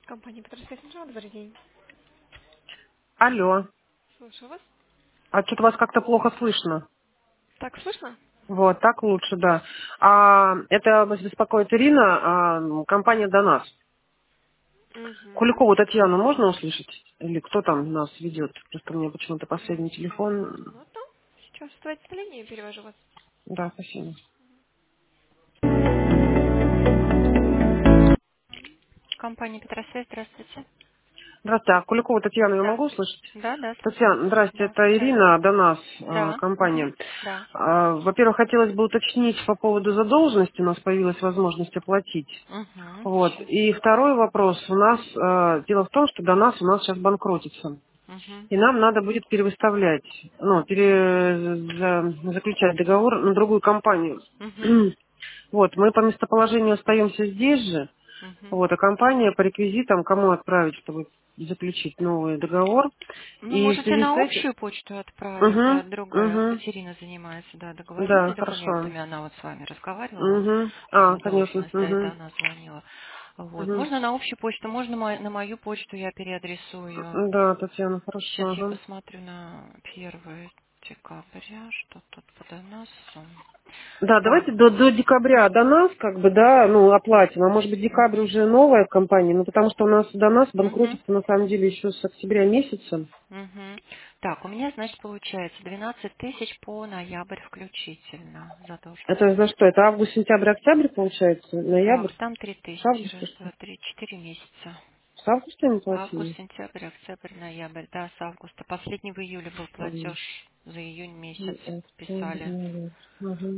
Компания «Петросвет Инжа», добрый день. Алло. Слушаю вас. А что-то вас как-то плохо слышно. Так, слышно? Вот, так лучше, да. Это вас беспокоит Ирина, компания «До нас». Угу. Куликову Татьяну можно услышать? Или кто там нас ведет? Просто у меня почему-то последний Одну телефон. минуту. Сейчас оставайтесь на линии, я перевожу вас. Да, спасибо. Компания «Петросвет», здравствуйте. Здравствуйте, а Куликову Татьяну я Да. могу услышать? Да, да, слушаю. Татьяна, здрасте, Да, это здравствуйте. Ирина, «До нас», Да. Угу. компания. Да. Во-первых, хотелось бы уточнить по поводу задолженности, у нас появилась возможность оплатить. Угу. Вот. Сейчас. И второй вопрос. У нас дело в том, что до нас у нас сейчас банкротится. Угу. И нам надо будет перевыставлять, заключать договор на другую компанию. Угу. Вот, мы по местоположению остаемся здесь же. Угу. Вот, а компания по реквизитам кому отправить, чтобы заключить новый договор. Ну, И в можете связи с на этим... общую почту отправить. Угу, Другая угу, Катерина занимается, да, договорными да, хорошо. документами. Она вот с вами разговаривала Угу. по Понятно. задолженности, а это Угу, она звонила. Вот. угу. Можно на общую почту, можно на мою почту я переадресую. Да, Татьяна, Сейчас хорошо. я Ага. посмотрю на 1 декабря, что тут по доносу. Да, Так, давайте до декабря до нас, как бы, да, ну, оплатим. А может быть, декабрь уже новая компания, ну, потому что у нас до нас угу, банкротится, на самом деле, еще с октября месяца. угу. Так, у меня, значит, получается 12 тысяч по ноябрь включительно Это за задолженность. что? Это август, сентябрь, октябрь, получается? Ноябрь? Так, там три С тысячи, августа, раз, что два, ли? три, 4 месяца. С августа не Август, платили? сентябрь, октябрь, ноябрь. Да, с августа. Последний в июле был М, платеж за июнь месяц. октябрь, Списали ноябрь. Ага.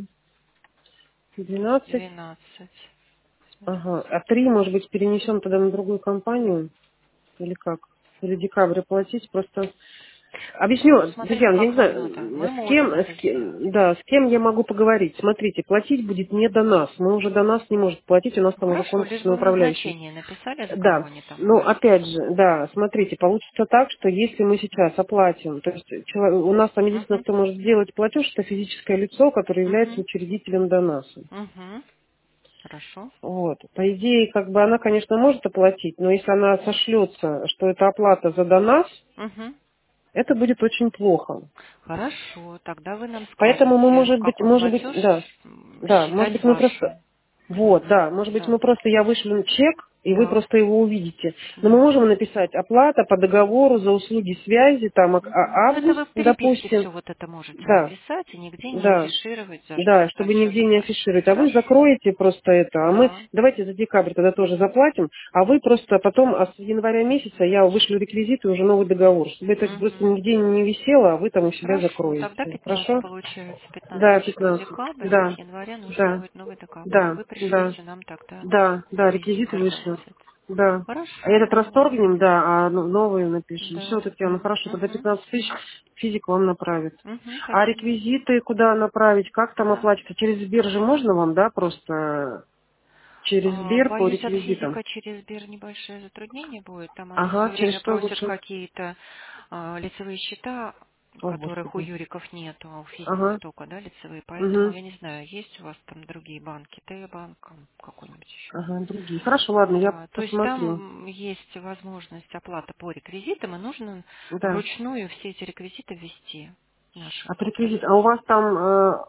12. 12. Ага. А 3, может быть, перенесем тогда на другую компанию? Или как? Или декабрь платить? Просто Ну, объясню, смотрите, Татьяна, я как не вам надо. знаю, Мы можем это сделать. с кем я могу поговорить. Смотрите, платить будет не до нас. Мы уже до нас не может платить, у нас Ну, там уже хорошо, лишь конкурсный бы в управляющий. назначении написали, за кого Да. они там Ну, будут. опять же, да, смотрите, получится так, что если мы сейчас оплатим, то есть у нас там единственное, Угу, кто может сделать платеж, это физическое лицо, которое является угу, учредителем доноса. угу. Хорошо. Вот. По идее, как бы она, конечно, может оплатить, но если она сошлется, что это оплата за донос, Угу. это будет очень плохо. Хорошо, тогда вы нам Поэтому мы, скажете, может какой быть, платеж да, да, может считать быть, мы просто, вашим. вот, да, может быть, Да, мы просто, я вышлю чек, и вы да, просто его увидите. Но мы да. можем написать оплата по договору за услуги связи, там, Мгм. Ну, это август, вы в переписке допустим, все вот это можете да, написать и нигде не да, афишировать, за что да, это чтобы все нигде не заплатить. афишировать. А вы Хорошо. закроете просто это, а мы, Да. давайте за декабрь тогда тоже заплатим, а вы просто потом, а с января месяца я вышлю реквизиты, уже новый договор, чтобы это просто Мгм. нигде не висело, а вы там у себя Хорошо. Тогда закроете. 15 Хорошо? получается. 15 Да, число 15. декабрь, и Да, с января нужен да, будет новый договор. И да, вы да, пришлете нам тогда да, реквизиты реквизиты вышлют. 12. Да. А Хорошо, этот нормально. расторгнем, да, а новые напишем. Все, Да. Татьяна, хорошо, тогда Угу. 15 тысяч физик вам направит. Угу, А спасибо. реквизиты куда направить, как там Да. оплачиваться? Через Сбер же можно вам, да, просто через Сбер по Боюсь, от реквизитам? физика через Сбер небольшое затруднение будет. Там они Ага, все через время что просят лучше? какие-то лицевые счета, О, которых у Господи. юриков нету, а у физиков Ага, только, да, лицевые. Поэтому, угу, я не знаю, есть у вас там другие банки, Т-банк, какой-нибудь еще. ага, другие. Хорошо, ладно, я Да, то есть посмотрю. там есть возможность оплаты по реквизитам, и нужно Да. вручную все эти реквизиты ввести в нашу А бухгалтерию. реквизит, а у вас там,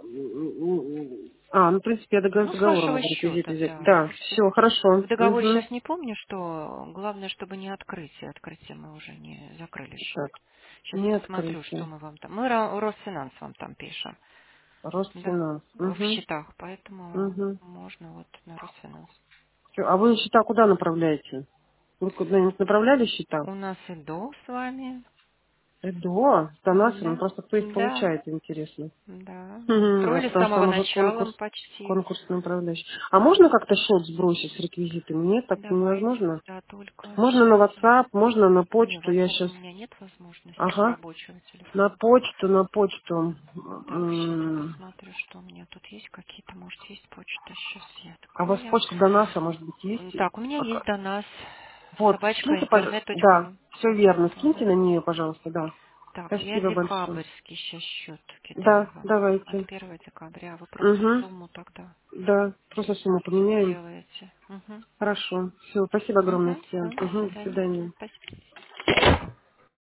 ну, в принципе, я с Ну, с договора вашего могу реквизиты счета, взять. да. Да, Можете. все, хорошо. В договоре Угу. сейчас не помню, что главное, чтобы не открытие. Открытие мы уже не закрыли счет. Так, Сейчас не посмотрю, что открытие. мы вам там. Мы Росфинанс вам там пишем. Да, Росфинанс. в Угу. счетах, поэтому Угу. можно вот на Росфинанс. А вы счета куда направляете? Вы куда-нибудь направляли счета? У нас и долг с вами. ЭДО, с донасом, Да, просто кто их да, получает, интересно. да. Мгм. А Открыли с потому что самого там уже начала почти. конкурсный управляющий. А можно как-то счет сбросить с реквизитами? Нет, так Давайте, невозможно. да, только Можно на сейчас я... WhatsApp, можно на Не, почту. Я WhatsApp сейчас, у меня нет возможности с ага, рабочего на телефона. почту, на почту. Так, сейчас я посмотрю, что у меня тут есть. Какие-то, может, есть почта. Сейчас я А у вас открою. почта до нас, может быть, есть? Так, у меня есть до нас Вот, собачка скиньте, да, интернет.ру. все Сейчас. верно. Скиньте на нее, пожалуйста, да. Так, я Спасибо большое. декабрьский сейчас счет кидаю Да, вам. От давайте. 1 декабря. Вы просто Угу. сумму тогда Да, просто сумму поменяем. сделаете. Угу. Хорошо. Все, спасибо огромное Угу. всем. Все, до Угу, до свидания. свидания. Спасибо.